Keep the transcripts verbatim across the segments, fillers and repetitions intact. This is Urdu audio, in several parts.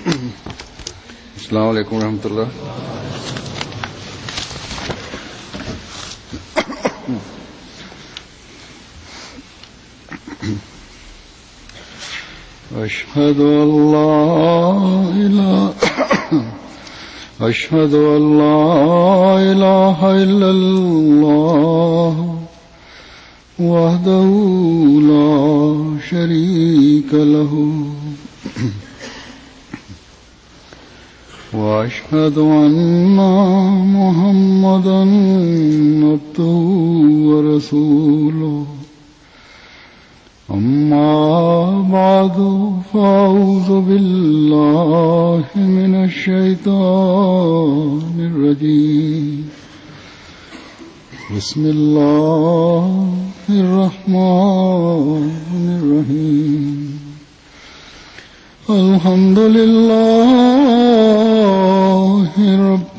السلام علیکم ورحمۃ اللہ. اشہد ان لا الہ اشہد ان لا الہ الا اللہ وحدہ لا شریک لہ واشهد ان محمدا عبده ورسوله. اما بعد فاعوذ بالله من الشيطان الرجيم. بسم الله الرحمن الرحيم. الحمد لله رب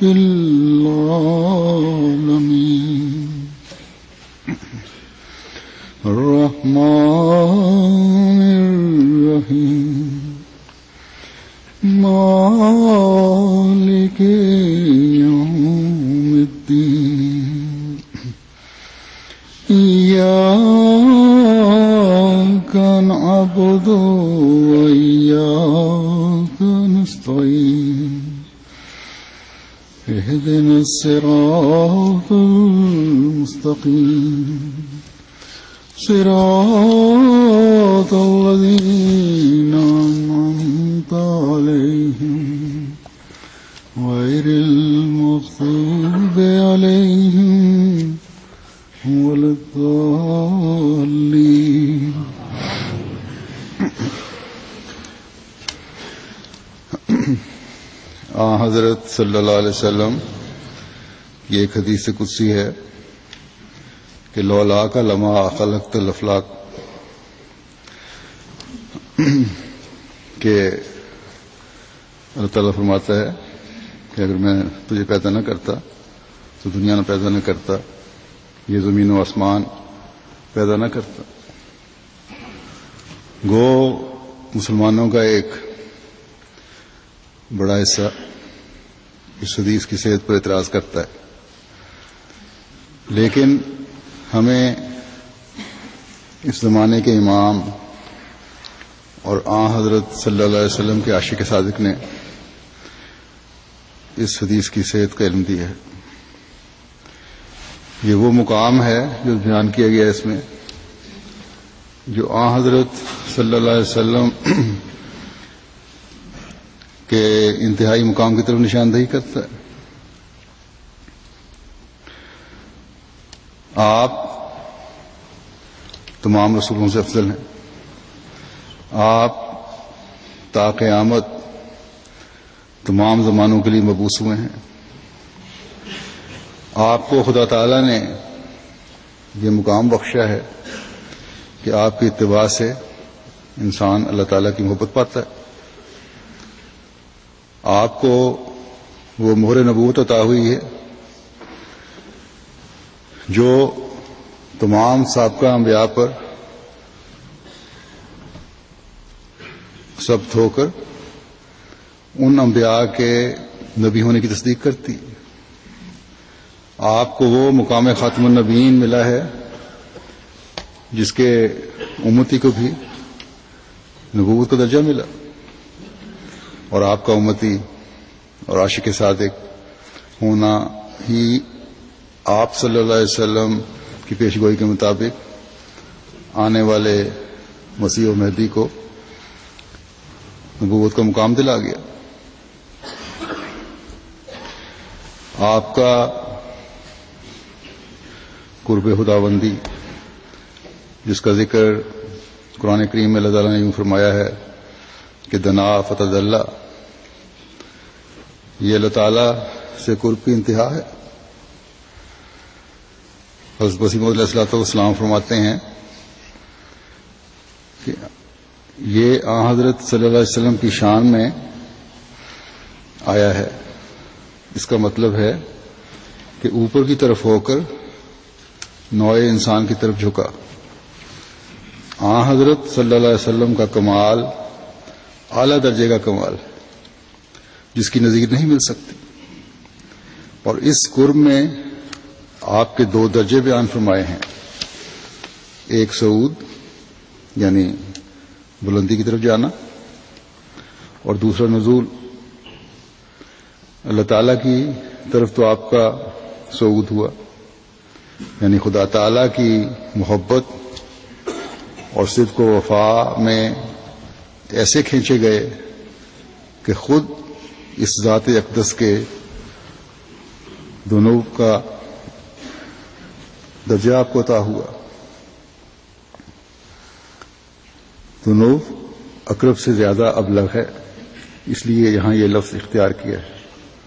العالمين الرحمن الرحيم مالك يوم الدين. إياك نعبد وإياك نستعين. اهدنا الصراط المستقيم صراط الذين أنعمت عليهم غير المغضوب عليهم ولا الضالين. آ حضرت صلی اللہ علیہ وسلم یہ ایک حدیث قدسی ہے کہ لولا کا لما خلقت الافلاق، کہ اللہ تعالیٰ فرماتا ہے کہ اگر میں تجھے پیدا نہ کرتا تو دنیا نہ پیدا نہ کرتا، یہ زمین و آسمان پیدا نہ کرتا. گو مسلمانوں کا ایک بڑا حصہ اس حدیث کی صحت پر اعتراض کرتا ہے، لیکن ہمیں اس زمانے کے امام اور آن حضرت صلی اللہ علیہ وسلم کے عاشق صادق نے اس حدیث کی صحت کا علم دیا ہے. یہ وہ مقام ہے جو بیان کیا گیا اس میں، جو آن حضرت صلی اللہ علیہ وسلم کے انتہائی مقام کی طرف نشاندہی کرتا ہے. آپ تمام رسولوں سے افضل ہیں. آپ تا قیامت تمام زمانوں کے لیے مبعوث ہوئے ہیں. آپ کو خدا تعالی نے یہ مقام بخشا ہے کہ آپ کی اتباع سے انسان اللہ تعالیٰ کی محبت پاتا ہے. آپ کو وہ مہر نبوت عطا ہوئی ہے جو تمام سابقہ انبیاء پر ثبت ہو کر ان انبیاء کے نبی ہونے کی تصدیق کرتی. آپ کو وہ مقام خاتم النبیین ملا ہے جس کے امتی کو بھی نبوت کا درجہ ملا، اور آپ کا امتی اور عاشق صادق ہونا ہی آپ صلی اللہ علیہ وسلم کی پیشگوئی کے مطابق آنے والے مسیح و مہدی کو نبوت کا مقام دلا گیا. آپ کا قرب خداوندی جس کا ذکر قرآن کریم میں اللہ تعالیٰ نے یوں فرمایا ہے کہ دنا فتدلہ، یہ اللہ تعالیٰ سے قرب کی انتہا ہے. حضرت مسیح موعود علیہ الصلوۃ والسلام فرماتے ہیں کہ یہ آن حضرت صلی اللہ علیہ وسلم کی شان میں آیا ہے. اس کا مطلب ہے کہ اوپر کی طرف ہو کر نوع انسان کی طرف جھکا. آن حضرت صلی اللہ علیہ وسلم کا کمال اعلیٰ درجے کا کمال ہے. جس کی نظیر نہیں مل سکتی. اور اس قرب میں آپ کے دو درجے بیان فرمائے ہیں، ایک صعود یعنی بلندی کی طرف جانا، اور دوسرا نزول. اللہ تعالیٰ کی طرف تو آپ کا صعود ہوا، یعنی خدا تعالیٰ کی محبت اور صدق و وفا میں ایسے کھینچے گئے کہ خود اس ذات اقدس کے دونوں کا درجہ آپ کو عطا ہوا. دونوں اقرب سے زیادہ ابلغ ہے، اس لیے یہاں یہ لفظ اختیار کیا ہے،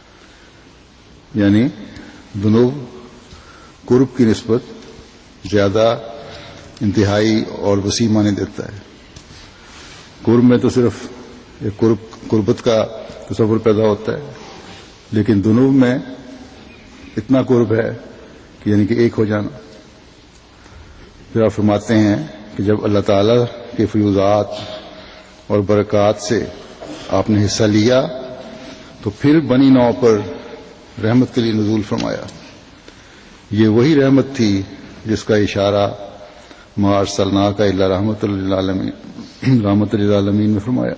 یعنی دونوں قرب کی نسبت زیادہ انتہائی اور وسیع معنی دیتا ہے. قرب میں تو صرف ایک قرب قربت کا تصور پیدا ہوتا ہے، لیکن دونوں میں اتنا قرب ہے کہ یعنی کہ ایک ہو جانا. پھر آپ فرماتے ہیں کہ جب اللہ تعالیٰ کے فیوزات اور برکات سے آپ نے حصہ لیا تو پھر بنی نوع پر رحمت کے لیے نزول فرمایا. یہ وہی رحمت تھی جس کا اشارہ ما ارسلناک الا رحمت للعالمین رحمت للعالمین میں فرمایا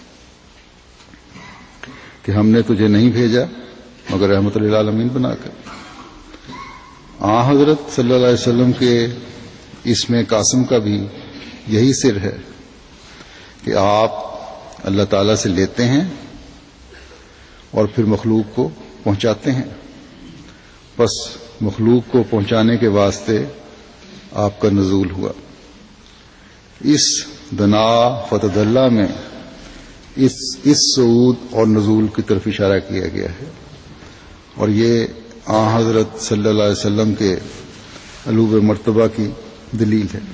کہ ہم نے تجھے نہیں بھیجا مگر رحمت للعالمین بنا کر. آن حضرت صلی اللہ علیہ وسلم کے اس میں قاسم کا بھی یہی سر ہے کہ آپ اللہ تعالیٰ سے لیتے ہیں اور پھر مخلوق کو پہنچاتے ہیں. بس مخلوق کو پہنچانے کے واسطے آپ کا نزول ہوا. اس دنا فتح اللہ میں اس اس صعود اور نزول کی طرف اشارہ کیا گیا ہے، اور یہ آن حضرت صلی اللہ علیہ وسلم کے علو مرتبہ کی دلیل ہے.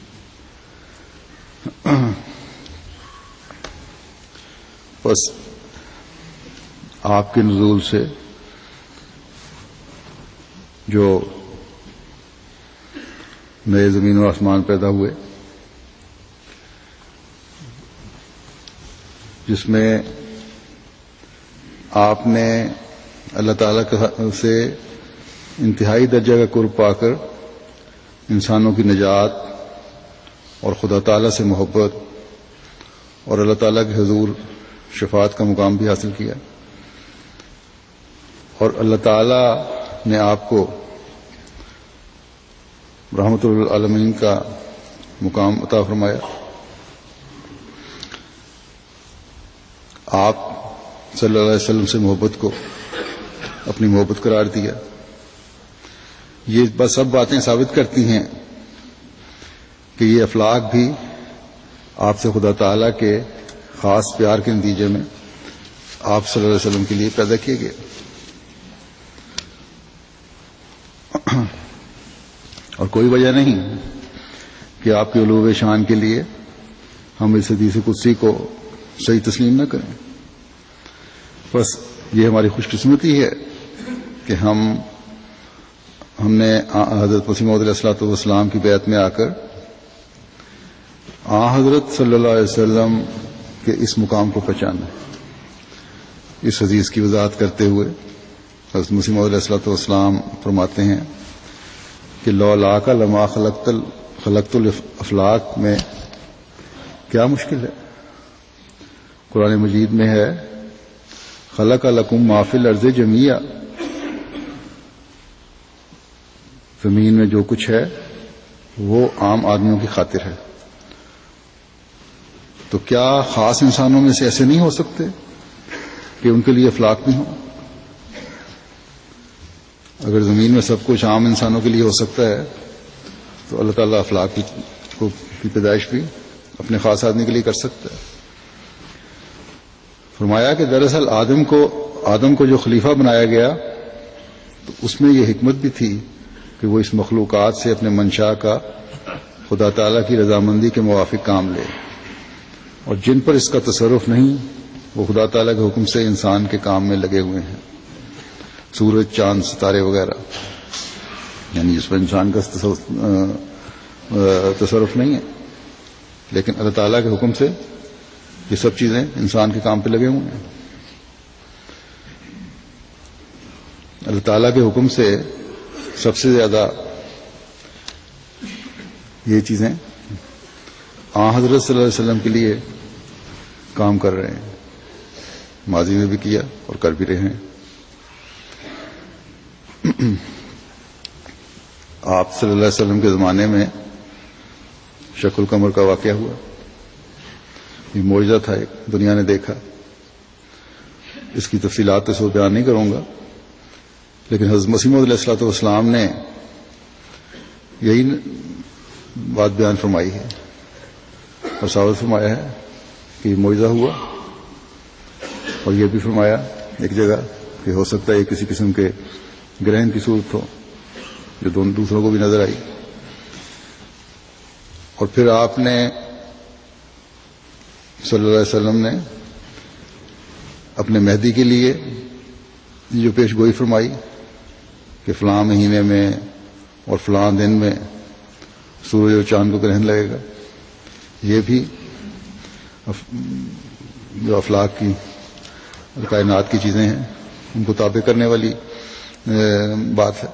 بس آپ کے نزول سے جو نئے زمین و آسمان پیدا ہوئے، جس میں آپ نے اللہ تعالیٰ سے انتہائی درجہ کا قرب پا کر انسانوں کی نجات اور خدا تعالیٰ سے محبت اور اللہ تعالیٰ کے حضور شفاعت کا مقام بھی حاصل کیا، اور اللہ تعالیٰ نے آپ کو رحمت للعالمین کا مقام عطا فرمایا. آپ صلی اللہ علیہ وسلم سے محبت کو اپنی محبت قرار دیا. یہ بس سب باتیں ثابت کرتی ہیں کہ یہ افلاق بھی آپ سے خدا تعالیٰ کے خاص پیار کے نتیجے میں آپ صلی اللہ علیہ وسلم کے لیے پیدا کیے گئے. اور کوئی وجہ نہیں کہ آپ کے علو شان کے لیے ہم اس حدیث قدسی کو صحیح تسلیم نہ کریں. بس یہ ہماری خوش قسمتی ہے کہ ہم ہم نے حضرت مسیح موعود علیہ الصلوۃ والسلام کی بیعت میں آ کر آن حضرت صلی اللہ علیہ وسلم کے اس مقام کو پہچانا. اس حدیث کی وضاحت کرتے ہوئے حضرت مسیح موعود علیہ الصلوۃ والسلام فرماتے ہیں کہ لولا کا لما خلقت خلقت الافلاق میں کیا مشکل ہے. قرآن مجید میں ہے خلق لکم ما فی الارض جمیعا، زمین میں جو کچھ ہے وہ عام آدمیوں کی خاطر ہے. تو کیا خاص انسانوں میں سے ایسے نہیں ہو سکتے کہ ان کے لیے افلاق بھی ہوں؟ اگر زمین میں سب کچھ عام انسانوں کے لیے ہو سکتا ہے تو اللہ تعالیٰ افلاق کی, کو, کی پیدائش بھی اپنے خاص آدمی کے لیے کر سکتا ہے. فرمایا کہ دراصل آدم کو آدم کو جو خلیفہ بنایا گیا تو اس میں یہ حکمت بھی تھی کہ وہ اس مخلوقات سے اپنے منشا کا خدا تعالیٰ کی رضامندی کے موافق کام لے، اور جن پر اس کا تصرف نہیں وہ خدا تعالیٰ کے حکم سے انسان کے کام میں لگے ہوئے ہیں. سورج، چاند، ستارے وغیرہ، یعنی جس پر انسان کا تصرف نہیں ہے، لیکن اللہ تعالیٰ کے حکم سے یہ سب چیزیں انسان کے کام پہ لگے ہوئے ہیں. اللہ تعالیٰ کے حکم سے سب سے زیادہ یہ چیزیں آن حضرت صلی اللہ علیہ وسلم کے لیے کام کر رہے ہیں، ماضی میں بھی کیا اور کر بھی رہے ہیں۔ آپ صلی اللہ علیہ وسلم کے زمانے میں شق القمر کا واقعہ ہوا، یہ معجزہ تھا، ایک دنیا نے دیکھا۔ اس کی تفصیلات تو اس وقت بیان نہیں کروں گا، لیکن حضرت مسیح موعود علیہ الصلوۃ والسلام نے یہی بات بیان فرمائی ہے اور ثابت فرمایا ہے کہ یہ معجزہ ہوا، اور یہ بھی فرمایا ایک جگہ کہ ہو سکتا ہے یہ کسی قسم کے گرہن کی صورت ہو جو دونوں دوسروں کو بھی نظر آئی۔ اور پھر آپ نے صلی اللہ علیہ وسلم نے اپنے مہدی کے لیے جو پیش گوئی فرمائی کہ فلاں مہینے میں اور فلاں دن میں سورج اور چاند کو گرہن لگے گا، یہ بھی جو افلاک کی کائنات کی چیزیں ہیں ان کو تابع کرنے والی بات ہے۔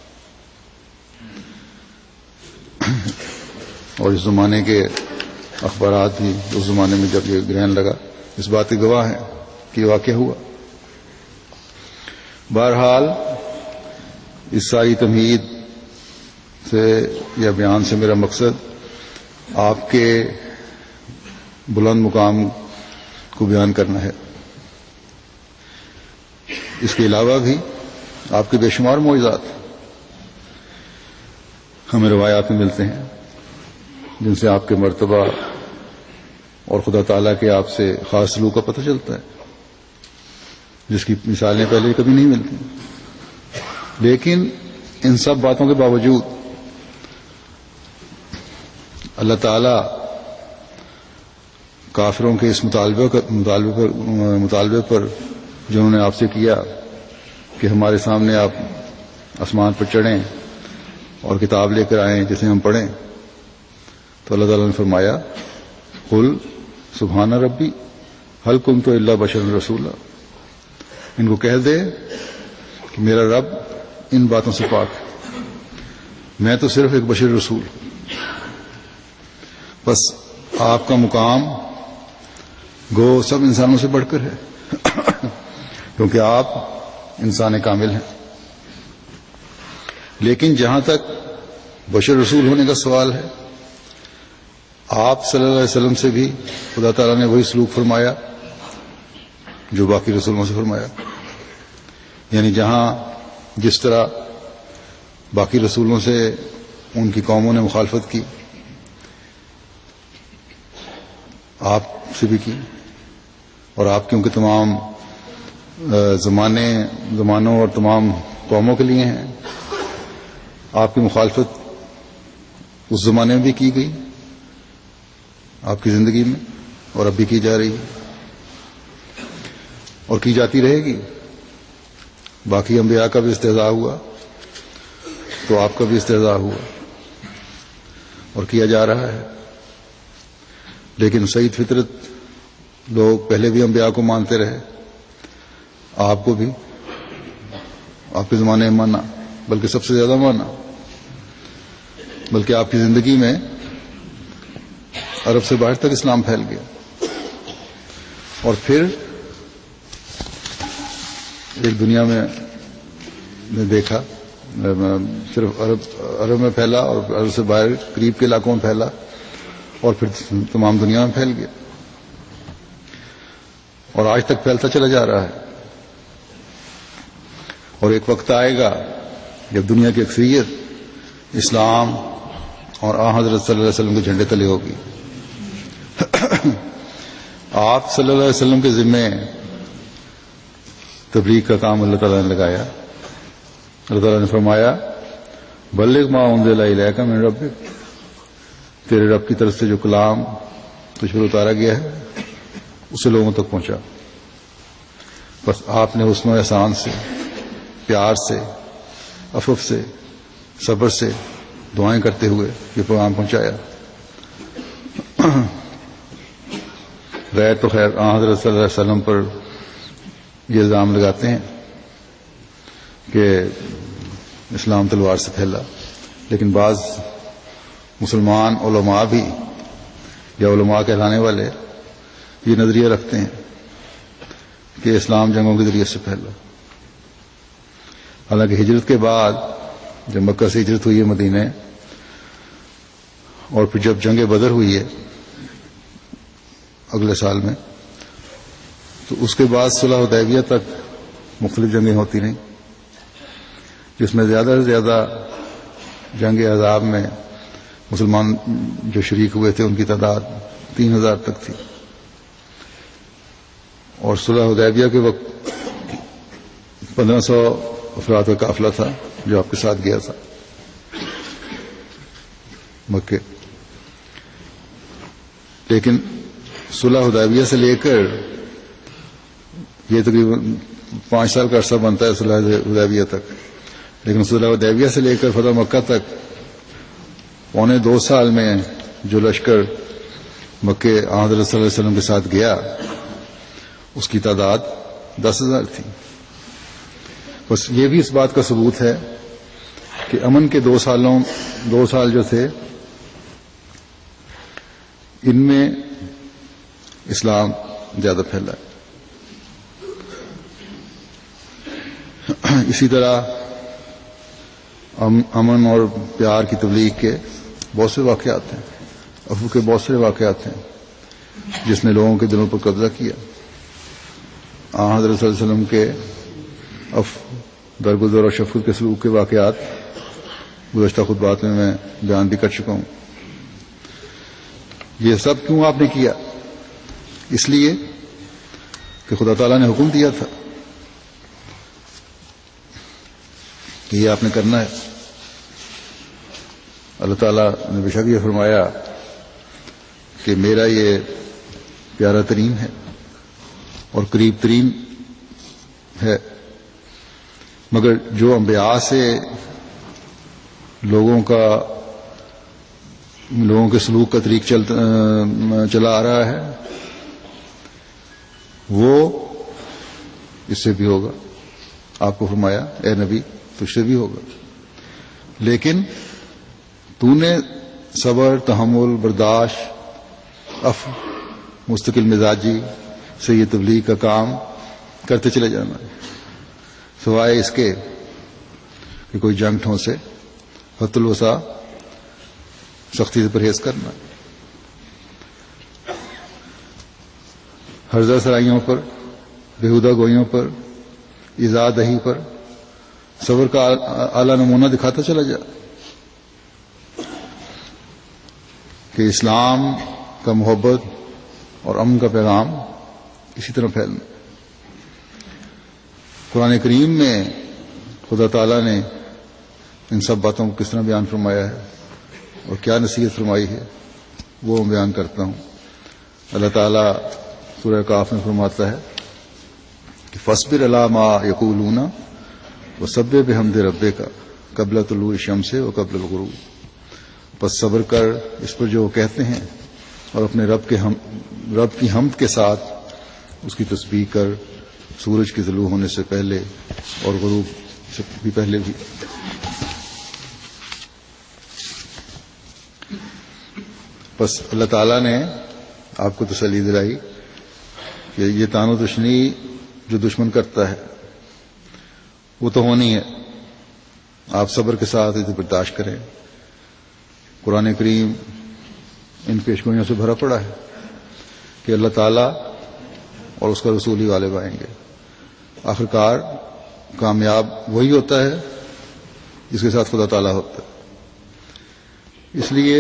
اور اس زمانے کے اخبارات بھی اس زمانے میں جب یہ گرہن لگا اس بات کے گواہ ہیں کہ واقعہ ہوا۔ بہرحال اس ساری تمہید سے یا بیان سے میرا مقصد آپ کے بلند مقام کو بیان کرنا ہے۔ اس کے علاوہ بھی آپ کے بے شمار معجزات ہمیں روایات میں ملتے ہیں جن سے آپ کے مرتبہ اور خدا تعالیٰ کے آپ سے خاص سلوک کا پتہ چلتا ہے، جس کی مثالیں پہلے کبھی نہیں ملتی۔ لیکن ان سب باتوں کے باوجود اللہ تعالیٰ کافروں کے اس مطالبے پر مطالبے پر جو انہوں نے آپ سے کیا کہ ہمارے سامنے آپ آسمان پر چڑھیں اور کتاب لے کر آئیں جسے ہم پڑھیں، تو اللہ تعالیٰ نے فرمایا قل سبحان ربی هل کنت الا بشر رسولا، ان کو کہہ دے کہ میرا رب ان باتوں سے پاک ہے، میں تو صرف ایک بشر رسول۔ بس آپ کا مقام گو سب انسانوں سے بڑھ کر ہے کیونکہ آپ انسان کامل ہیں۔ لیکن جہاں تک بشر رسول ہونے کا سوال ہے، آپ صلی اللہ علیہ وسلم سے بھی خدا تعالیٰ نے وہی سلوک فرمایا جو باقی رسولوں سے فرمایا، یعنی جہاں جس طرح باقی رسولوں سے ان کی قوموں نے مخالفت کی، آپ سے بھی کی، اور آپ کیونکہ تمام زمانے زمانوں اور تمام قوموں کے لیے ہیں، آپ کی مخالفت اس زمانے میں بھی کی گئی، آپ کی زندگی میں، اور اب بھی کی جا رہی ہے اور کی جاتی رہے گی۔ باقی انبیاء کا بھی استہزاء ہوا تو آپ کا بھی استہزاء ہوا اور کیا جا رہا ہے، لیکن سعید فطرت لوگ پہلے بھی انبیاء کو مانتے رہے، آپ کو بھی آپ کے زمانے میں مانا، بلکہ سب سے زیادہ مانا، بلکہ آپ کی زندگی میں عرب سے باہر تک اسلام پھیل گیا۔ اور پھر ایک دنیا میں نے دیکھا صرف عرب عرب میں پھیلا اور عرب سے باہر قریب کے علاقوں میں پھیلا اور پھر تمام دنیا میں پھیل گیا اور آج تک پھیلتا چلا جا رہا ہے۔ اور ایک وقت آئے گا جب دنیا کی اکثریت اسلام اور آن حضرت صلی اللہ علیہ وسلم کے جھنڈے تلے ہوگی۔ آپ صلی اللہ علیہ وسلم کے ذمے تبلیغ کا کام اللہ تعالیٰ نے لگایا۔ اللہ تعالیٰ نے فرمایا بلغ ما انزل الیک من ربک، تیرے رب کی طرف سے جو کلام تجھ پر اتارا گیا ہے اسے لوگوں تک پہنچا۔ بس آپ نے حسن و احسان سے، پیار سے، عفو سے، صبر سے دعائیں کرتے ہوئے یہ پیغام پہنچایا۔ غیر تو خیر آن حضرت صلی اللہ علیہ وسلم پر یہ الزام لگاتے ہیں کہ اسلام تلوار سے پھیلا، لیکن بعض مسلمان علماء بھی یا علماء کہلانے والے یہ نظریہ رکھتے ہیں کہ اسلام جنگوں کے ذریعے سے پھیلا. حالانکہ ہجرت کے بعد جب مکہ سے ہجرت ہوئی ہے مدینے، اور پھر جب جنگ بدر ہوئی ہے اگلے سال میں، تو اس کے بعد صلح حدیبیہ تک مختلف جنگیں ہوتی رہیں، جس میں زیادہ سے زیادہ جنگ احزاب میں مسلمان جو شریک ہوئے تھے ان کی تعداد تین ہزار تک تھی. اور صلح حدیبیہ کے وقت پندرہ سو افراد کا قافلہ تھا جو آپ کے ساتھ گیا تھا مکے. لیکن صلح حدیبیہ سے لے کر یہ تقریباً پانچ سال کا عرصہ بنتا ہے صلح حدیبیہ تک، لیکن صلح حدیبیہ سے لے کر فتح مکہ تک پونے دو سال میں جو لشکر مکے حضرت صلی اللہ علیہ وسلم کے ساتھ گیا اس کی تعداد دس ہزار تھی. بس یہ بھی اس بات کا ثبوت ہے کہ امن کے دو سالوں دو سال جو تھے ان میں اسلام زیادہ پھیلا ہے. اسی طرح امن اور پیار کی تبلیغ کے بہت سے واقعات ہیں، عفو کے بہت سے واقعات ہیں جس نے لوگوں کے دلوں پر قبضہ کیا. آن حضرت صلی اللہ علیہ وسلم کے عفو، درگزر اور شفقت کے سلوک کے واقعات گزشتہ خطبات میں میں بیان بھی کر چکا ہوں. یہ سب کیوں آپ نے کیا؟ اس لیے کہ خدا تعالیٰ نے حکم دیا تھا کہ یہ آپ نے کرنا ہے. اللہ تعالیٰ نے بے شک یہ فرمایا کہ میرا یہ پیارا ترین ہے اور قریب ترین ہے، مگر جو انبیاء سے لوگوں کا لوگوں کے سلوک کا طریق چل چلا آ رہا ہے وہ اس سے بھی ہوگا. آپ کو فرمایا اے نبی تجھ سے بھی ہوگا، لیکن تو نے صبر، تحمل، برداشت، عفو، مستقل مزاجی سے یہ تبلیغ کا کام کرتے چلے جانا ہے، سوائے اس کے کہ کوئی جنگ ٹھونسے، حت الوسع سختی سے پرہیز کرنا. ہرزہ سرائیوں پر، بےہودہ گوئیوں پر، ایذاء دہی پر صبر کا اعلیٰ نمونہ دکھاتا چلا جا کہ اسلام کا محبت اور امن کا پیغام اسی طرح پھیلنا. قرآن کریم میں خدا تعالیٰ نے ان سب باتوں کو کس طرح بیان فرمایا ہے اور کیا نصیحت فرمائی ہے وہ میں بیان کرتا ہوں. اللہ تعالیٰ سورہ کاف میں فرماتا ہے کہ فاصبر علی ما یقولون وسبح بحمد ربک قبل طلوع الشمس و قبل الغروب. پس صبر کر اس پر جو وہ کہتے ہیں اور اپنے رب کے ہم رب کی حمد کے ساتھ اس کی تسبیح کر سورج کے طلوع ہونے سے پہلے اور غروب سے بھی پہلے بھی. بس اللہ تعالیٰ نے آپ کو تسلی دلائی کہ یہ تان و تشنی جو دشمن کرتا ہے وہ تو ہونی ہے، آپ صبر کے ساتھ اسے برداشت کریں. قرآن کریم ان پیشگوئیوں سے بھرا پڑا ہے کہ اللہ تعالیٰ اور اس کا رسول ہی غالب آئیں گے. آخرکار کامیاب وہی ہوتا ہے جس کے ساتھ خدا تعالیٰ ہوتا ہے. اس لیے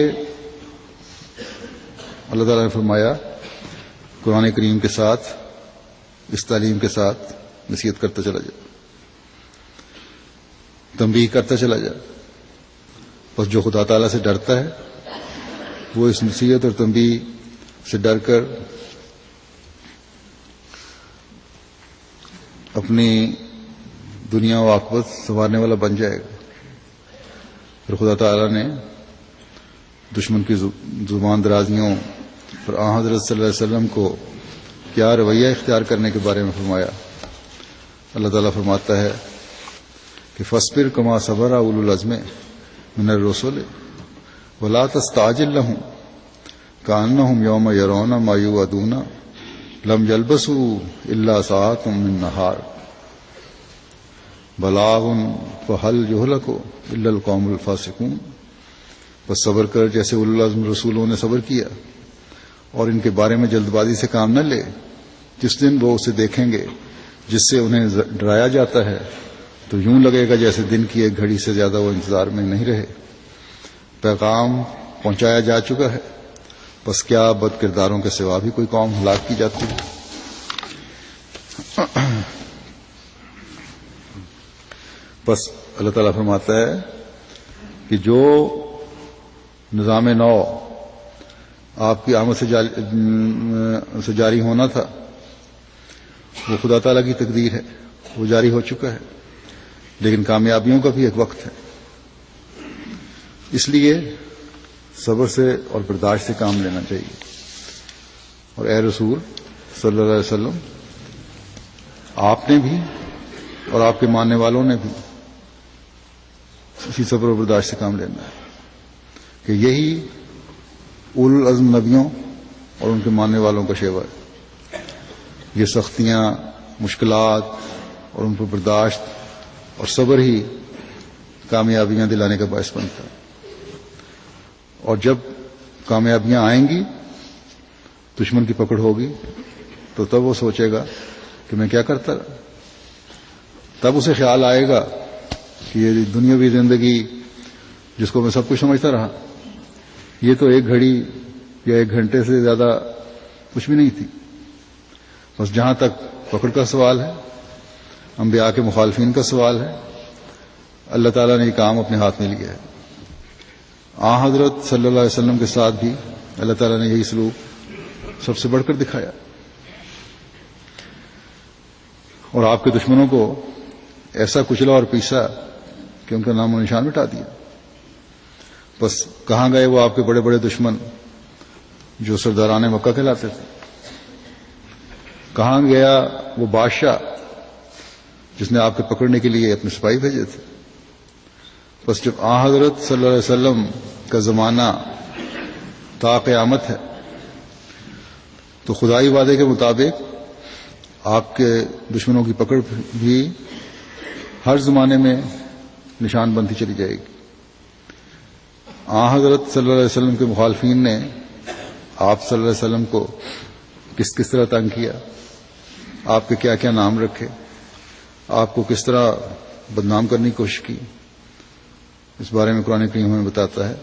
اللہ تعالیٰ نے فرمایا قرآن کریم کے ساتھ اس تعلیم کے ساتھ نصیحت کرتا چلا جائے، تنبیہ کرتا چلا جائے. بس جو خدا تعالیٰ سے ڈرتا ہے وہ اس نصیحت اور تنبیہ سے ڈر کر اپنی دنیا و عاقبت سنوارنے والا بن جائے گا. پھر خدا تعالیٰ نے دشمن کی زبان درازیوں اور آن حضرت صلی اللہ علیہ وسلم کو کیا رویہ اختیار کرنے کے بارے میں فرمایا. اللہ تعالیٰ فرماتا ہے کہ فاصبر کما صبر اولو العزم من الرسل ولا تستعجل لهم كأنهم يوم يرون ما يوعدون لم يلبثوا إلا ساعة من نهار بلاغ فهل يهلك إلا القوم الفاسقون. بس صبر کر جیسے اولو العزم رسولوں نے صبر کیا، اور ان کے بارے میں جلد بازی سے کام نہ لے. جس دن وہ اسے دیکھیں گے جس سے انہیں ڈرایا جاتا ہے تو یوں لگے گا جیسے دن کی ایک گھڑی سے زیادہ وہ انتظار میں نہیں رہے. پیغام پہنچایا جا چکا ہے، بس کیا بد کرداروں کے سوا بھی کوئی قوم ہلاک کی جاتی ہے. بس اللہ تعالیٰ فرماتا ہے کہ جو نظام نو آپ کی آمد سے جاری ہونا تھا وہ خدا تعالیٰ کی تقدیر ہے، وہ جاری ہو چکا ہے، لیکن کامیابیوں کا بھی ایک وقت ہے. اس لیے صبر سے اور برداشت سے کام لینا چاہیے. اور اے رسول صلی اللہ علیہ وسلم، آپ نے بھی اور آپ کے ماننے والوں نے بھی اسی صبر و برداشت سے کام لینا ہے کہ یہی اولو العزم نبیوں اور ان کے ماننے والوں کا شیوا ہے. یہ سختیاں، مشکلات اور ان پر برداشت اور صبر ہی کامیابیاں دلانے کا باعث بنتا ہے. اور جب کامیابیاں آئیں گی، دشمن کی پکڑ ہوگی، تو تب وہ سوچے گا کہ میں کیا کرتا رہا. تب اسے خیال آئے گا کہ یہ دنیاوی زندگی جس کو میں سب کچھ سمجھتا رہا، یہ تو ایک گھڑی یا ایک گھنٹے سے زیادہ کچھ بھی نہیں تھی. بس جہاں تک پکڑ کا سوال ہے، انبیاء کے مخالفین کا سوال ہے، اللہ تعالیٰ نے یہ کام اپنے ہاتھ میں لیا ہے. آن حضرت صلی اللہ علیہ وسلم کے ساتھ بھی اللہ تعالیٰ نے یہی سلوک سب سے بڑھ کر دکھایا، اور آپ کے دشمنوں کو ایسا کچلا اور پیسا کہ ان کا نام و نشان مٹا دیا. بس کہاں گئے وہ آپ کے بڑے بڑے دشمن جو سرداران مکہ کہلاتے تھے؟ کہاں گیا وہ بادشاہ جس نے آپ کے پکڑنے کے لیے اپنے سپاہی بھیجے تھے؟ بس جب آن حضرت صلی اللہ علیہ وسلم کا زمانہ تا قیامت ہے تو خدائی وعدے کے مطابق آپ کے دشمنوں کی پکڑ بھی ہر زمانے میں نشان بنتی چلی جائے گی. آن حضرت صلی اللہ علیہ وسلم کے مخالفین نے آپ صلی اللہ علیہ وسلم کو کس کس طرح تنگ کیا، آپ کے کیا کیا نام رکھے، آپ کو کس طرح بدنام کرنے کی کوشش کی، اس بارے میں قرآن کریم ہمیں بتاتا ہے.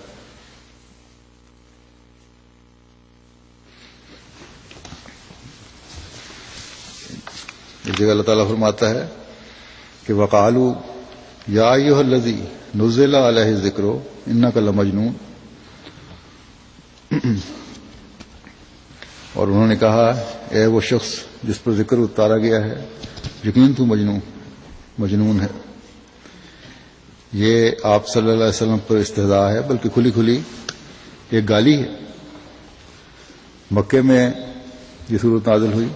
ایک جگہ اللہ تعالیٰ فرماتا ہے کہ وقالوا یا ایھا الذی نزل علیہ الذکر انک لمجنون، اور انہوں نے کہا اے وہ شخص جس پر ذکر اتارا گیا ہے، یقین تو مجنون مجنون ہے. یہ آپ صلی اللہ علیہ وسلم پر استہزاء ہے، بلکہ کھلی کھلی ایک گالی ہے. مکے میں یہ صورت نازل ہوئی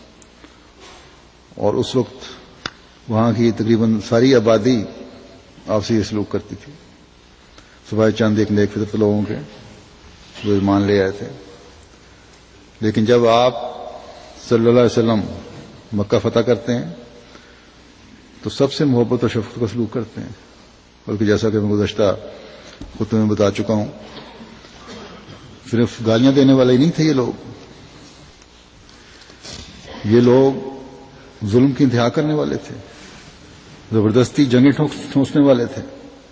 اور اس وقت وہاں کی تقریباً ساری آبادی آپ سے یہ سلوک کرتی تھی، سوائے چند ایک نیک فطرت لوگوں کے جو ایمان لے آئے تھے. لیکن جب آپ صلی اللہ علیہ وسلم مکہ فتح کرتے ہیں تو سب سے محبت اور شفقت کا سلوک کرتے ہیں. بلکہ جیسا کہ میں گزشتہ خطبے میں بتا چکا ہوں، صرف گالیاں دینے والے ہی نہیں تھے یہ لوگ، یہ لوگ ظلم کی انتہا کرنے والے تھے، زبردستی جنگیں ٹھونسنے والے تھے.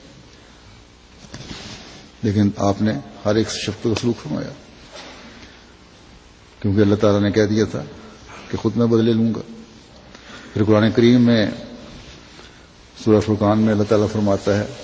لیکن آپ نے ہر ایک شفقت کا سلوک فرمایا، کیونکہ اللہ تعالیٰ نے کہہ دیا تھا کہ خود میں بدلے لوں گا. پھر قرآن کریم میں سورہ فرقان میں اللہ تعالیٰ فرماتا ہے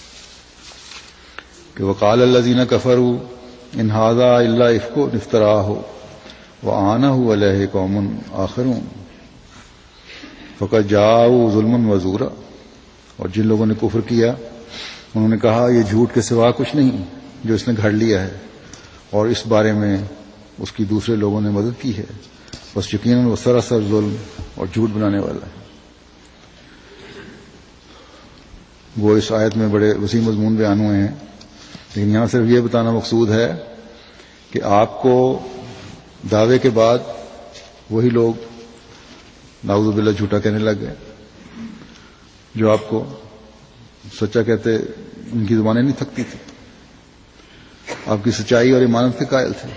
کہ وقال الذین کفروا ان ھذا الا افک افتراہ وآنہ علیہ قوم آخرون فقد جاءوا ظلما وزورا. اور جن لوگوں نے کفر کیا انہوں نے کہا یہ جھوٹ کے سوا کچھ نہیں جو اس نے گھڑ لیا ہے، اور اس بارے میں اس کی دوسرے لوگوں نے مدد کی ہے. بس یقیناً وہ سراسر ظلم اور جھوٹ بنانے والا ہے. وہ اس آیت میں بڑے وسیع مضمون بیان ہوئے ہیں، لیکن یہاں صرف یہ بتانا مقصود ہے کہ آپ کو دعوے کے بعد وہی لوگ نعوذ باللہ جھوٹا کہنے لگ گئے جو آپ کو سچا کہتے ان کی زبانیں نہیں تھکتی تھی، آپ کی سچائی اور ایمانت کے قائل تھے۔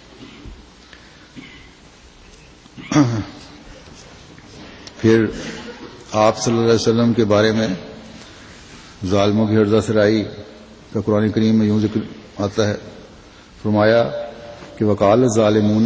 پھر آپ صلی اللہ علیہ وسلم کے بارے میں ظالموں کی ہرزہ سرائی کا قرآن کریم میں یوں ذکر آتا ہے، فرمایا کہ وقال الظالمون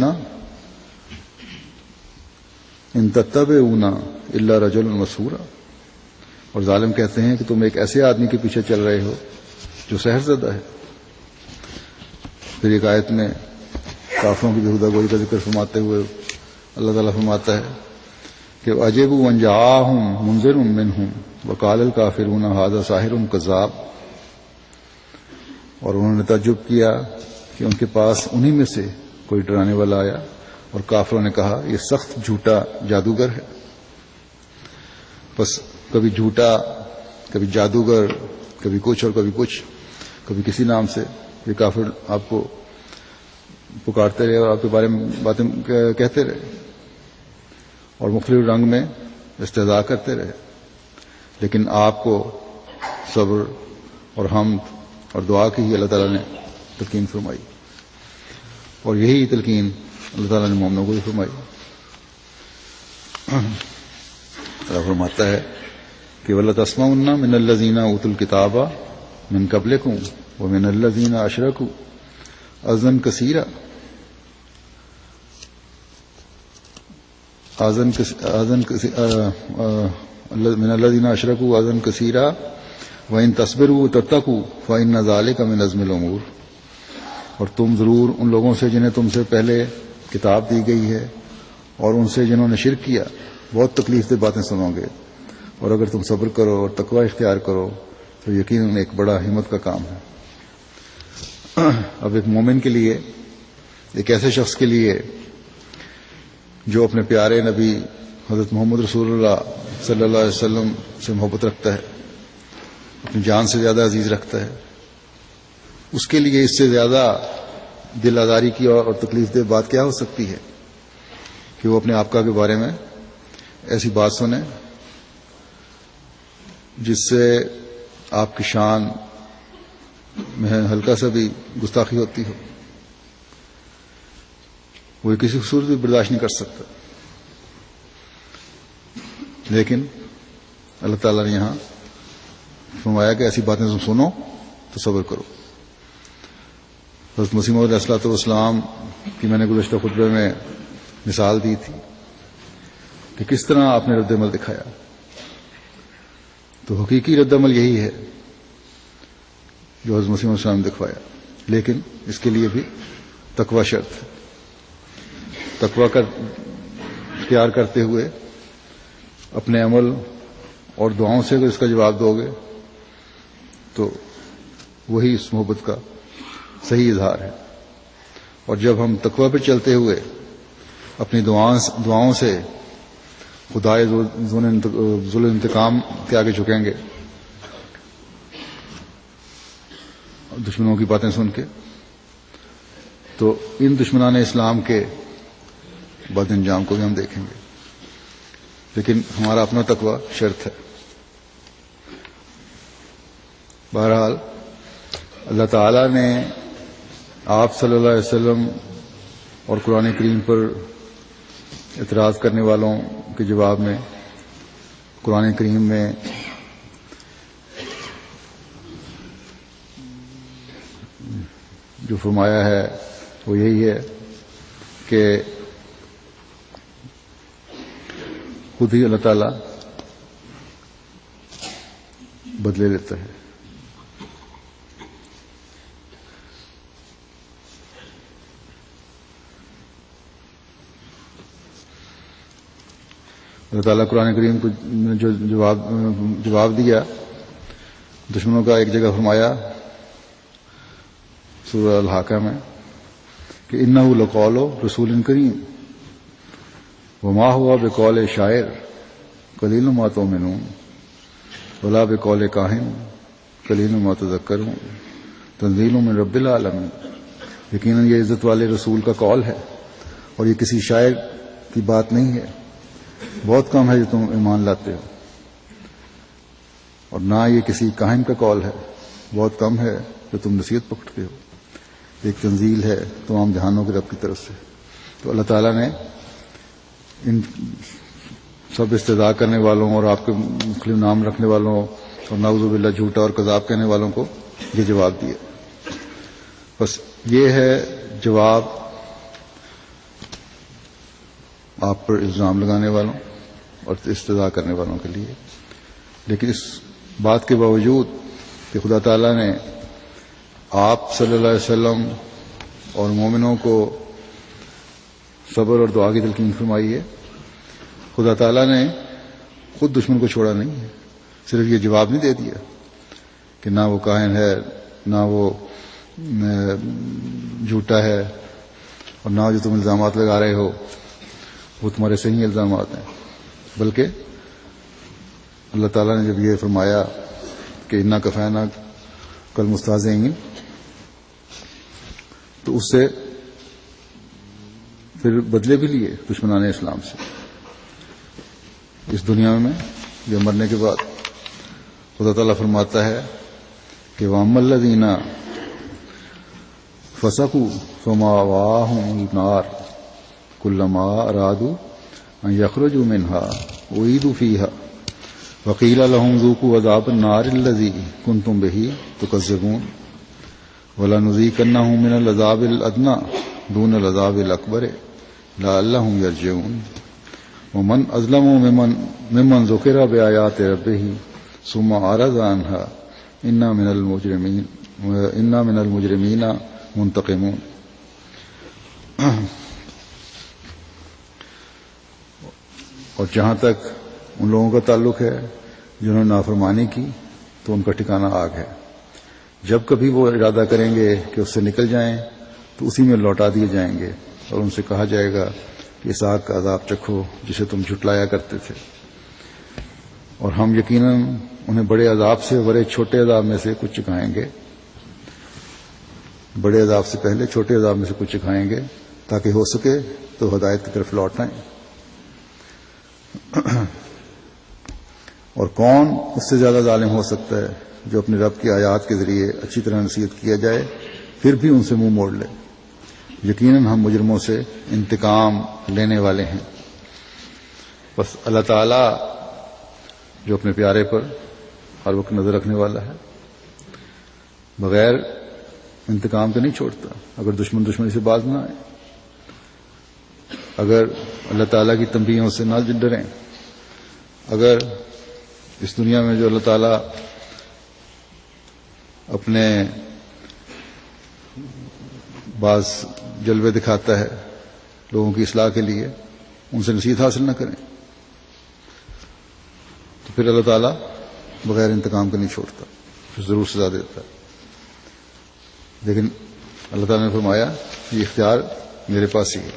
ان تتبعون الا رجلا مسحورا، اور ظالم کہتے ہیں کہ تم ایک ایسے آدمی کے پیچھے چل رہے ہو جو سحر زدہ ہے۔ پھر ایک آیت میں کافروں کی بےہودہ گوئی کا ذکر فرماتے ہوئے اللہ تعالیٰ فرماتا ہے کہ عجبوا ان جاءهم منذر منهم وقال الکافرون ھذا ساحر کذاب، اور انہوں نے تعجب کیا کہ ان کے پاس انہی میں سے کوئی ڈرانے والا آیا، اور کافروں نے کہا یہ سخت جھوٹا جادوگر ہے۔ بس کبھی جھوٹا، کبھی جادوگر، کبھی کچھ اور کبھی کچھ، کبھی کسی نام سے یہ کافر آپ کو پکارتے رہے اور آپ کے بارے میں باتیں کہتے رہے اور مختلف رنگ میں استہزاء کرتے رہے، لیکن آپ کو صبر اور حمد اور دعا کی ہی اللہ تعالیٰ نے تلقین فرمائی، اور یہی تلقین اللہ تعالیٰ نے مومنوں کو بھی فرمائی۔ اللہ فرماتا ہے کہ وَلَا تَسْمَعُنَّ مِنَ الَّذِينَ أُوتُوا الْكِتَابَ مِنْ قَبْلِكُمْ وَمِنَ الَّذِينَ أَشْرَكُوا أَذًى كَثِيرًا من الذين اشركوا اذى كثيرا وان تصبروا وتتقوا فان ذلك من عزم الامور، اور تم ضرور ان لوگوں سے جنہیں تم سے پہلے کتاب دی گئی ہے اور ان سے جنہوں نے شرک کیا بہت تکلیف دہ باتیں سنو گے، اور اگر تم صبر کرو اور تقوی اختیار کرو تو یقیناً ایک بڑا ہمت کا کام ہے۔ اب ایک مومن کے لیے، ایک ایسے شخص کے لیے جو اپنے پیارے نبی حضرت محمد رسول اللہ صلی اللہ علیہ وسلم سے محبت رکھتا ہے، اپنی جان سے زیادہ عزیز رکھتا ہے، اس کے لیے اس سے زیادہ دل آزاری کی اور تکلیف دہ بات کیا ہو سکتی ہے کہ وہ اپنے آقا کے بارے میں ایسی بات سنے جس سے آپ کی شان میں ہلکا سا بھی گستاخی ہوتی ہو، وہ کسی صورت بھی برداشت نہیں کر سکتا۔ لیکن اللہ تعالیٰ نے یہاں فرمایا کہ ایسی باتیں تم سنو تو صبر کرو۔ حضرت مسیح موعود علیہ الصلوۃ والسلام کی میں نے گزشتہ خطبے میں مثال دی تھی کہ کس طرح آپ نے رد عمل دکھایا، تو حقیقی رد عمل یہی ہے جو حضرت مسیح موعود نے دکھوایا، لیکن اس کے لیے بھی تقوی شرط ہے۔ تقوی کا اختیار کرتے ہوئے اپنے عمل اور دعاؤں سے اگر اس کا جواب دو گے تو وہی اس محبت کا صحیح اظہار ہے، اور جب ہم تقوی پہ چلتے ہوئے اپنی دعاؤں سے خدائے ذو الانتقام کے آگے جھکیں گے دشمنوں کی باتیں سن کے، تو ان دشمنان اسلام کے بد انجام کو بھی ہم دیکھیں گے، لیکن ہمارا اپنا تقوی شرط ہے۔ بہرحال اللہ تعالی نے آپ صلی اللہ علیہ وسلم اور قرآن کریم پر اعتراض کرنے والوں کے جواب میں قرآن کریم میں جو فرمایا ہے وہ یہی ہے کہ خود ہی اللہ تعالیٰ بدلے لیتا ہے۔ اللہ تعالیٰ قرآن کریم کو جو جواب جواب دیا دشمنوں کا، ایک جگہ فرمایا سورہ الحاقہ میں کہ انہ لقول رسول کریم وما ہوا بقول شاعر قلیل ما تؤمنون، ولا بقول کاہن قلیل ما تذکرون تنزیل من رب العالمین. یقیناً یہ عزت والے رسول کا قول ہے اور یہ کسی شاعر کی بات نہیں ہے. بہت کم ہے جو تم ایمان لاتے ہو، اور نہ یہ کسی کاہن کا قول ہے، بہت کم ہے جو تم نصیحت پکڑتے ہو. ایک تنزیل ہے تمام جہانوں کے رب کی طرف سے. تو اللہ تعالیٰ نے ان سب استدعا کرنے والوں اور آپ کے مختلف نام رکھنے والوں اور نعوذ باللہ جھوٹا اور کذاب کہنے والوں کو یہ جواب دیا. بس یہ ہے جواب آپ پر الزام لگانے والوں اور استدعا کرنے والوں کے لیے. لیکن اس بات کے باوجود کہ خدا تعالیٰ نے آپ صلی اللہ علیہ وسلم اور مومنوں کو صبر اور دعا کی تلقین فرمائی ہے، خدا تعالیٰ نے خود دشمن کو چھوڑا نہیں ہے. صرف یہ جواب نہیں دے دیا کہ نہ وہ کاہن ہے، نہ وہ جھوٹا ہے، اور نہ جو تم الزامات لگا رہے ہو وہ تمہارے صحیح الزامات ہیں، بلکہ اللہ تعالیٰ نے جب یہ فرمایا کہ انا کفینا کل مستہزئین، تو اس سے پھر بدلے بھی لیے دشمنان اسلام سے. اس دنیا میں یا مرنے کے بعد خدا تعالیٰ فرماتا ہے کہ وَأَمَّا الَّذِينَ فَسَقُوا فَمَأْوَاهُمُ النَّارُ كُلَّمَا أَرَادُوا أَن يَخْرُجُوا مِنْهَا أُعِيدُوا فِيهَا وَقِيلَ لَهُمْ ذُوقُوا عَذَابَ النَّارِ الَّذِي كُنتُمْ بِهِ تُكَذِّبُونَ وَلَنُذِيقَنَّهُم مِّنَ الْعَذَابِ الْأَدْنَىٰ دُونَ الْعَذَابِ الْأَكْبَرِ لَعَلَّهُمْ يَرْجِعُونَ وَمَنْ أَظْلَمُ مِمَّنْ مِمَّنْ ذُكِرَ بِآيَاتِ رَبِّهِ ثُمَّ أَعْرَضَ عَنْهَا إِنَّا مِنَ الْمُجْرِمِينَ إِنَّا مِنَ الْمُجْرِمِينَ مُنْتَقِمُونَ. اور جہاں تک ان لوگوں کا تعلق ہے جنہوں نے نافرمانی کی تو ان کا ٹھکانہ آگ ہے. جب کبھی وہ ارادہ کریں گے کہ اس سے نکل جائیں تو اسی میں لوٹا دیے جائیں گے، اور ان سے کہا جائے گا کہ اس آگ کا عذاب چکھو جسے تم جھٹلایا کرتے تھے. اور ہم یقیناً انہیں بڑے عذاب سے بڑے چھوٹے عذاب میں سے کچھ چکھائیں گے، بڑے عذاب سے پہلے چھوٹے عذاب میں سے کچھ چکھائیں گے تاکہ ہو سکے تو ہدایت کی طرف لوٹ آئیں. اور کون اس سے زیادہ ظالم ہو سکتا ہے جو اپنے رب کی آیات کے ذریعے اچھی طرح نصیحت کیا جائے پھر بھی ان سے منہ موڑ لے. یقیناً ہم مجرموں سے انتقام لینے والے ہیں. بس اللہ تعالیٰ جو اپنے پیارے پر ہر وقت نظر رکھنے والا ہے، بغیر انتقام کے نہیں چھوڑتا. اگر دشمن دشمنی سے باز نہ آئے، اگر اللہ تعالیٰ کی تنبیہوں سے نہ ڈریں، اگر اس دنیا میں جو اللہ تعالیٰ اپنے بعض جلوے دکھاتا ہے لوگوں کی اصلاح کے لیے، ان سے نصیحت حاصل نہ کریں تو پھر اللہ تعالیٰ بغیر انتقام کا نہیں چھوڑتا، پھر ضرور سزا دیتا ہے. لیکن اللہ تعالیٰ نے فرمایا یہ اختیار میرے پاس ہی ہے.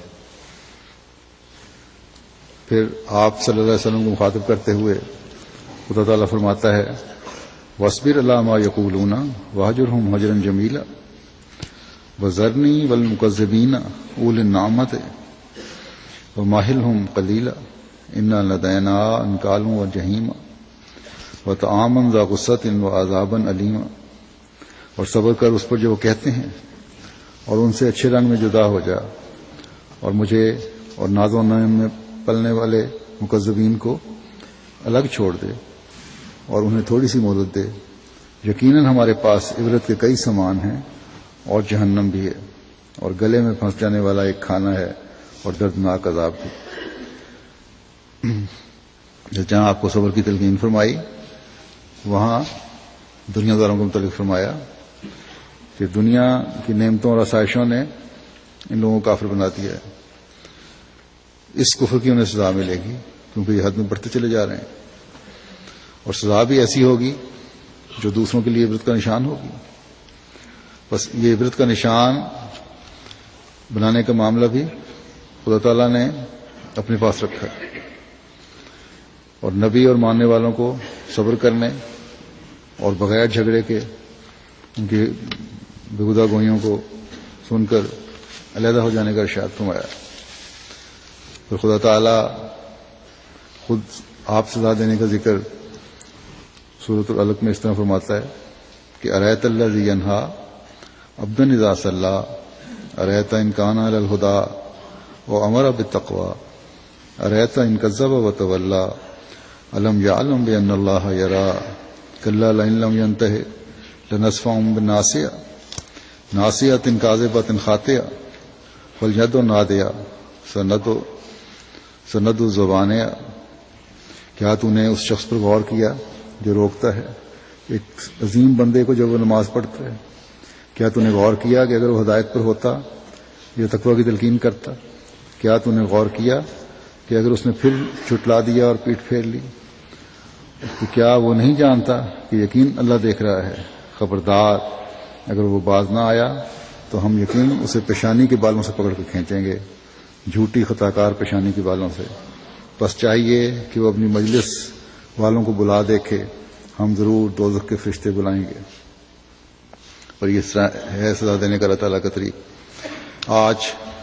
پھر آپ صلی اللہ علیہ وسلم کو مخاطب کرتے ہوئے خدا تعالیٰ فرماتا ہے وَاصْبِرْ عَلَىٰ مَا يَقُولُونَ وَاهْجُرْهُمْ هَجْرًا جَمِيلًا وَذَرْنِي وَالْمُكَذِّبِينَ أُولِي النَّعْمَةِ وَمَهِّلْهُمْ قَلِيلًا إِنَّ لَدَيْنَا أَنكَالًا وَجَحِيمًا وَطَعَامًا ذَا غُصَّةٍ وَعَذَابًا أَلِيمًا. اور صبر کر اس پر جو وہ کہتے ہیں، اور ان سے اچھے رنگ میں جدا ہو جا، اور مجھے اور ناز و نعیم میں پلنے والے مکذبین کو الگ چھوڑ دے اور انہیں تھوڑی سی مہلت دے. یقیناً ہمارے پاس عبرت کے کئی سامان ہیں اور جہنم بھی ہے، اور گلے میں پھنس جانے والا ایک کھانا ہے اور دردناک عذاب بھی. جہاں آپ کو صبر کی تلقین فرمائی، وہاں دنیا داروں کو متعلق فرمایا کہ دنیا کی نعمتوں اور آسائشوں نے ان لوگوں کو کافر بنا دیا ہے. اس کفر کی انہیں سزا ملے گی کیونکہ یہ حد میں بڑھتے چلے جا رہے ہیں، اور سزا بھی ایسی ہوگی جو دوسروں کے لیے عبرت کا نشان ہوگی. بس یہ عبرت کا نشان بنانے کا معاملہ بھی خدا تعالیٰ نے اپنے پاس رکھا ہے، اور نبی اور ماننے والوں کو صبر کرنے اور بغیر جھگڑے کے ان کی بےہودہ گوئیوں کو سن کر علیحدہ ہو جانے کا ارشاد فرمایا. پھر خدا تعالی خود آپ سزا دینے کا ذکر سورۃ العلق میں اس طرح فرماتا ہے کہ ارایت الذی ینہا عبدا اذا صلی ارایت ان کان علی الہدی وامر بالتقوی ارایت ان کذب وتولی الم یعلم بان اللہ یری کلا لئن لم ینتہ لنسفعا بالناصیہ ناصیۃ کاذبۃ خاطئہ فلیدع نادیہ سندع سندع زبانیہ. کیا تو نے اس شخص پر غور کیا جو روکتا ہے ایک عظیم بندے کو جب وہ نماز پڑھتا ہے؟ کیا تو نے غور کیا کہ اگر وہ ہدایت پر ہوتا یا تقویٰ کی تلقین کرتا؟ کیا تو نے غور کیا کہ اگر اس نے پھر چھٹلا دیا اور پیٹھ پھیر لی تو کیا وہ نہیں جانتا کہ یقین اللہ دیکھ رہا ہے؟ خبردار اگر وہ باز نہ آیا تو ہم یقین اسے پیشانی کے بالوں سے پکڑ کر کھینچیں گے، جھوٹی خطا کار پیشانی کے بالوں سے. بس چاہیے کہ وہ اپنی مجلس والوں کو بلا دیکھے، ہم ضرور دوزخ کے فرشتے بلائیں گے. اور یہ ہے سزا دینے کا اللہ تعالیٰ کا طریق. آج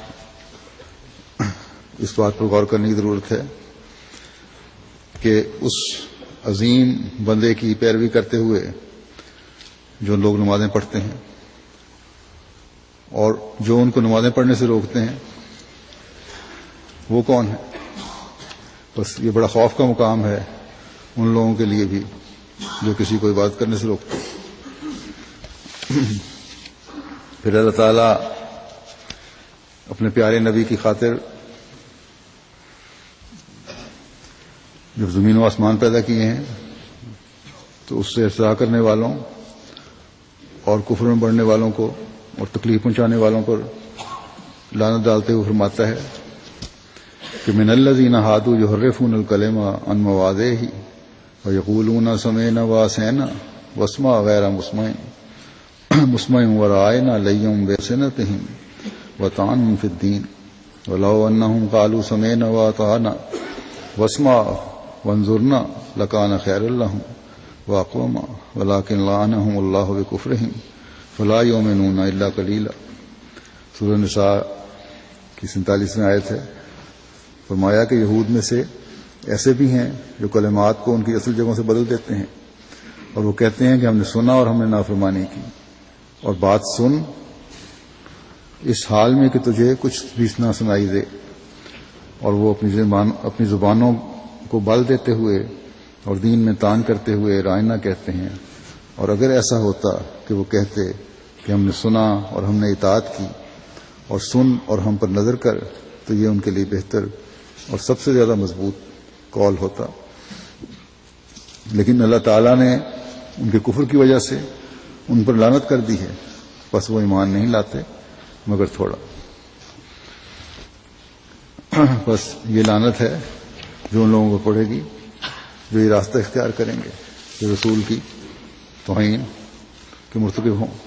اس بات پر غور کرنے کی ضرورت ہے کہ اس عظیم بندے کی پیروی کرتے ہوئے جو لوگ نمازیں پڑھتے ہیں اور جو ان کو نمازیں پڑھنے سے روکتے ہیں وہ کون ہے؟ بس یہ بڑا خوف کا مقام ہے ان لوگوں کے لیے بھی جو کسی کو عبادت کرنے سے روکتے ہیں. پھر اللہ تعالیٰ اپنے پیارے نبی کی خاطر جب زمین و آسمان پیدا کیے ہیں تو اس سے ارتضاء کرنے والوں اور کفر میں بڑھنے والوں کو اور تکلیف پہنچانے والوں پر لعنت ڈالتے ہوئے فرماتا ہے کہ من الذین ہادوا یحرفون الکلم عن مواضعہ ویقولون سمعنا وعصینا واسمع غیر مسمع مسمع ورائنا لیا بألسنتہم وطعنا فی الدین ولو انہم قالوا سمعنا واطعنا واسمع وانظرنا لکان خیر لہم واقوم ولکن لعنہم اللہ بکفرہم فلا یؤمنون الا قلیلا. سورہ نساء کی سینتالیسویں آیت ہے. فرمایا کہ یہود میں سے ایسے بھی ہیں جو کلمات کو ان کی اصل جگہوں سے بدل دیتے ہیں اور وہ کہتے ہیں کہ ہم نے سنا اور ہم نے نافرمانی کی. اور بات سن اس حال میں کہ تجھے کچھ بھی نہ سنائی دے، اور وہ اپنی زبان اپنی زبانوں کو بل دیتے ہوئے اور دین میں تان کرتے ہوئے رائنا کہتے ہیں. اور اگر ایسا ہوتا کہ وہ کہتے کہ ہم نے سنا اور ہم نے اطاعت کی اور سن اور ہم پر نظر کر تو یہ ان کے لیے بہتر اور سب سے زیادہ مضبوط قول ہوتا. لیکن اللہ تعالیٰ نے ان کے کفر کی وجہ سے ان پر لعنت کر دی ہے، بس وہ ایمان نہیں لاتے مگر تھوڑا. بس یہ لعنت ہے جو ان لوگوں کو پڑے گی جو یہ راستہ اختیار کریں گے جو رسول کی توہین کے مرتکب ہوں.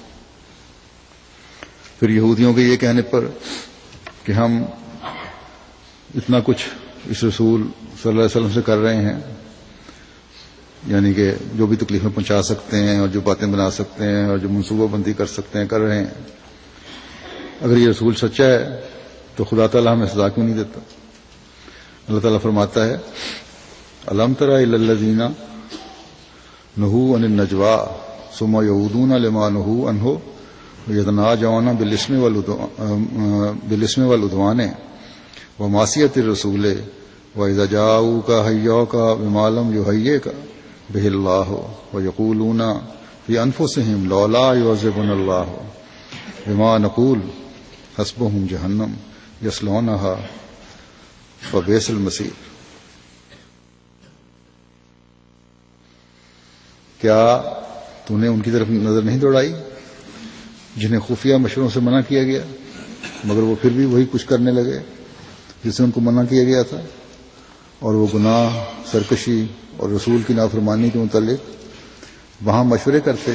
پھر یہودیوں کے یہ کہنے پر کہ ہم اتنا کچھ اس رسول صلی اللہ علیہ وسلم سے کر رہے ہیں، یعنی کہ جو بھی تکلیفیں پہنچا سکتے ہیں اور جو باتیں بنا سکتے ہیں اور جو منصوبہ بندی کر سکتے ہیں کر رہے ہیں، اگر یہ رسول سچا ہے تو خدا تعالیٰ ہمیں سزا کیوں نہیں دیتا؟ اللہ تعالیٰ فرماتا ہے الم تر الی الذین نہوا عن النجوى ثم یعودون لما نہوا عنہ یتناجون بالاسم بالاسم والعدوان ومعصیۃ الرسول وإذا جاءوك حيوك بما لم يحيك به الله ويقولون في أنفسهم لولا يعذبنا الله بما نقول حسبهم جهنم يصلونها وبئس المصير. کیا تو نے ان کی طرف نظر نہیں دوڑائی جنہیں خفیہ مشوروں سے منع کیا گیا مگر وہ پھر بھی وہی کچھ کرنے لگے جس سے ان کو منع کیا گیا تھا؟ اور وہ گناہ، سرکشی اور رسول کی نافرمانی کے متعلق وہاں مشورے کرتے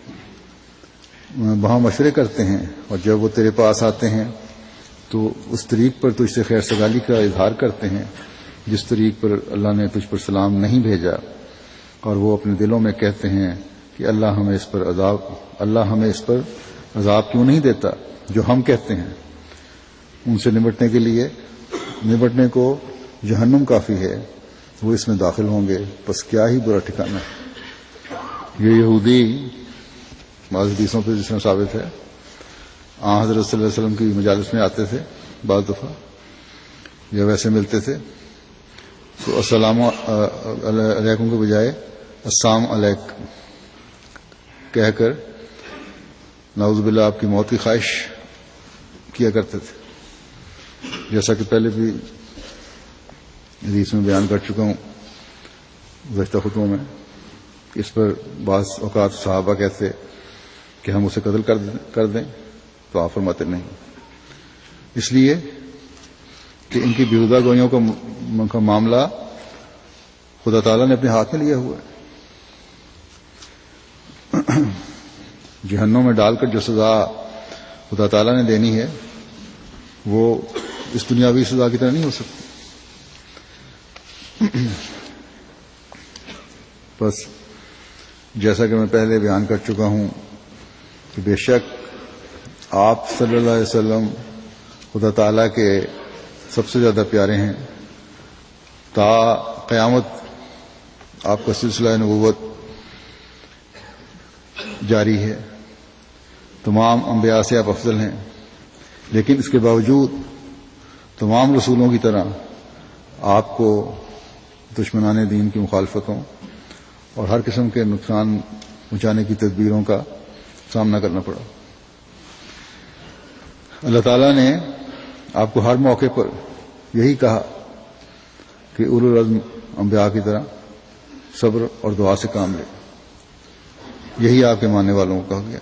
وہاں مشورے کرتے ہیں اور جب وہ تیرے پاس آتے ہیں تو اس طریق پر تجھ سے خیر سگالی کا اظہار کرتے ہیں جس طریق پر اللہ نے تجھ پر سلام نہیں بھیجا، اور وہ اپنے دلوں میں کہتے ہیں کہ اللہ ہمیں اس پر عذاب اللہ ہمیں اس پر عذاب کیوں نہیں دیتا جو ہم کہتے ہیں ان سے نمٹنے کے لیے نمٹنے کو جہنم کافی ہے، وہ اس میں داخل ہوں گے، پس کیا ہی برا ٹھکانہ ہے۔ یہ یہودی بعض حدیثوں پہ جس میں ثابت ہے، آن حضرت صلی اللہ علیہ وسلم کی مجالس میں آتے تھے بعض دفعہ یا ویسے ملتے تھے تو السلام علیکم کے بجائے السلام علیک کہہ کر نعوذ باللہ آپ کی موت کی خواہش کیا کرتے تھے، جیسا کہ پہلے بھی حدیث میں بیان کر چکا ہوں گزشتہ خطبوں میں۔ اس پر بعض اوقات صحابہ کہتے کہ ہم اسے قتل کر دیں تو آپ فرماتے نہیں، اس لیے کہ ان کی بیہودہ گوئیوں کا معاملہ خدا تعالیٰ نے اپنے ہاتھ میں لیا ہوا ہے۔ جہنم میں ڈال کر جو سزا خدا تعالیٰ نے دینی ہے وہ اس دنیاوی سزا کی طرح نہیں ہو سکتی۔ بس جیسا کہ میں پہلے بیان کر چکا ہوں کہ بے شک آپ صلی اللہ علیہ وسلم خدا تعالیٰ کے سب سے زیادہ پیارے ہیں، تا قیامت آپ کا سلسلہ نبوت جاری ہے، تمام انبیاء سے آپ افضل ہیں، لیکن اس کے باوجود تمام رسولوں کی طرح آپ کو دشمنان دین کی مخالفتوں اور ہر قسم کے نقصان پہنچانے کی تدبیروں کا سامنا کرنا پڑا۔ اللہ تعالیٰ نے آپ کو ہر موقع پر یہی کہا کہ اولو العزم انبیاء کی طرح صبر اور دعا سے کام لے، یہی آپ کے ماننے والوں کو کہا گیا،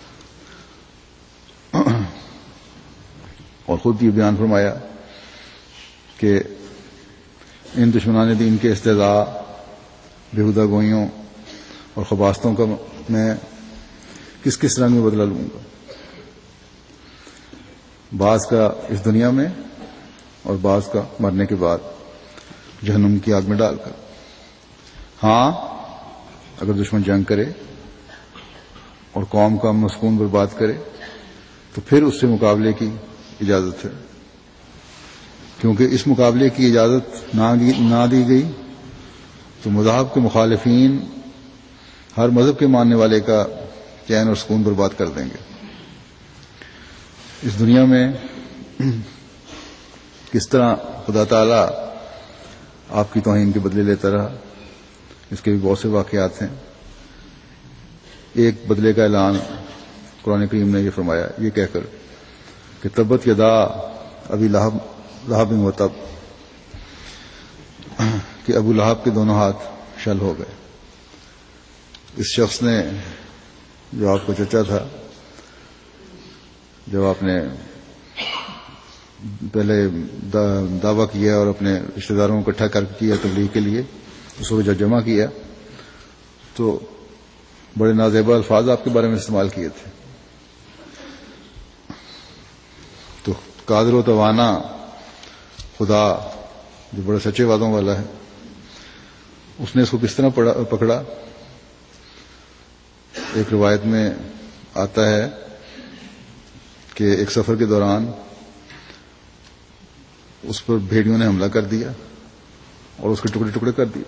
اور خود یہ بیان فرمایا کہ ان دشمنان دین کے استہزاء، بیہودہ گوئیوں اور خباستوں کا میں کس کس رنگ میں بدلہ لوں گا، بعض کا اس دنیا میں اور بعض کا مرنے کے بعد جہنم کی آگ میں ڈال کر۔ ہاں اگر دشمن جنگ کرے اور قوم کا امن و سکون برباد کرے تو پھر اس سے مقابلے کی اجازت ہے، کیونکہ اس مقابلے کی اجازت نہ دی گئی تو مذہب کے مخالفین ہر مذہب کے ماننے والے کا چین اور سکون برباد کر دیں گے۔ اس دنیا میں کس طرح خدا تعالیٰ آپ کی توہین کے بدلے لیتا رہا، اس کے بھی بہت سے واقعات ہیں۔ ایک بدلے کا اعلان قرآن کریم نے یہ فرمایا یہ کہہ کر کہ تبت یدا ابی لہب لہب و تب، کہ ابو لہب کے دونوں ہاتھ شل ہو گئے۔ اس شخص نے جو آپ کا چچا تھا، جب آپ نے پہلے دعویٰ کیا اور اپنے رشتہ داروں کو اکٹھا کر کیا تبلیغ کے لیے، اس کو جب جمع کیا تو بڑے نازیبا الفاظ آپ کے بارے میں استعمال کیے تھے۔ تو قادر و توانا خدا جو بڑے سچے وعدوں والا ہے، اس نے اس کو کس طرح پکڑا۔ ایک روایت میں آتا ہے کہ ایک سفر کے دوران اس پر بھیڑیوں نے حملہ کر دیا اور اس کے ٹکڑے ٹکڑے کر دیے۔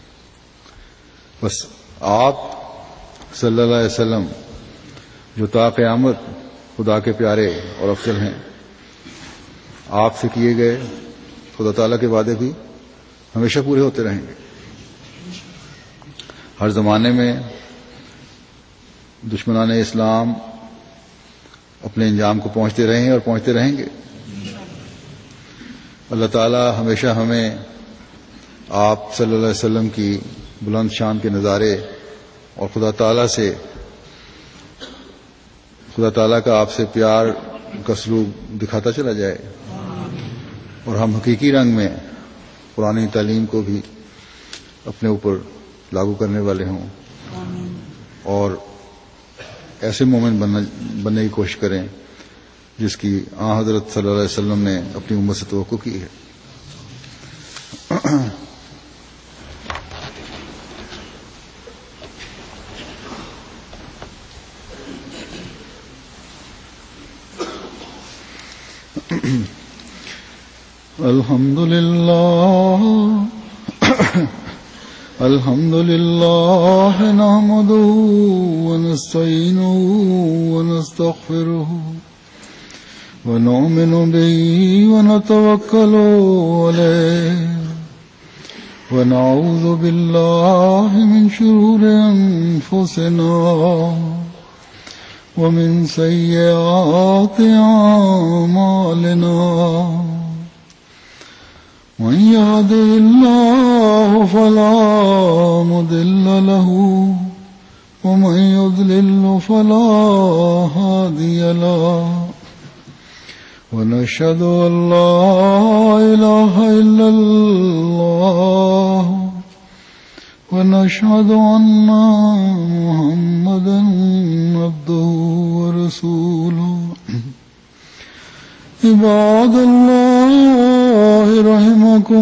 بس آپ صلی اللہ علیہ وسلم جو تا قیامت خدا کے پیارے اور افضل ہیں، آپ سے کیے گئے خدا تعالیٰ کے وعدے بھی ہمیشہ پورے ہوتے رہیں گے۔ ہر زمانے میں دشمنان اسلام اپنے انجام کو پہنچتے رہے ہیں اور پہنچتے رہیں گے۔ اللہ تعالیٰ ہمیشہ ہمیں آپ صلی اللہ علیہ وسلم کی بلند شان کے نظارے اور خدا تعالیٰ سے خدا تعالیٰ کا آپ سے پیار کا سلوک دکھاتا چلا جائے، اور ہم حقیقی رنگ میں قرآنی تعلیم کو بھی اپنے اوپر لاگو کرنے والے ہوں، اور ایسے مومن بننے کی کوشش کریں جس کی آن حضرت صلی اللہ علیہ وسلم نے اپنی امت سے توقع کی ہے۔ الحمد لله الحمد لله نحمده ونستعينه ونستغفره ونؤمن به ونتوكل عليه ونعوذ بالله من شرور أنفسنا ومن سيئات أعمالنا من يهده الله فلا مضل له ومن يضلل فلا هادي له ونشهد أن لا إله إلا الله ونشهد أن محمدا عبده ورسوله عباد الله رحمكم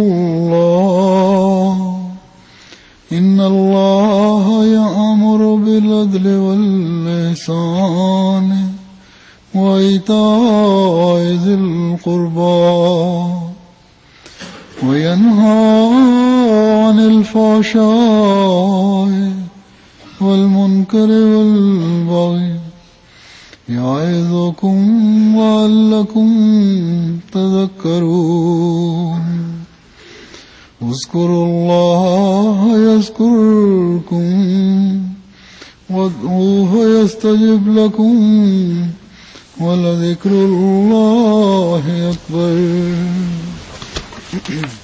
الله إن الله يأمر بالعدل والإحسان وإيتاء ذي القربى وينهى عن الفحشاء والمنكر والبغي يعظكم لعلكم تذكرون اذكروا الله يذكركم وادعوه يستجب لكم ولذكر الله أكبر.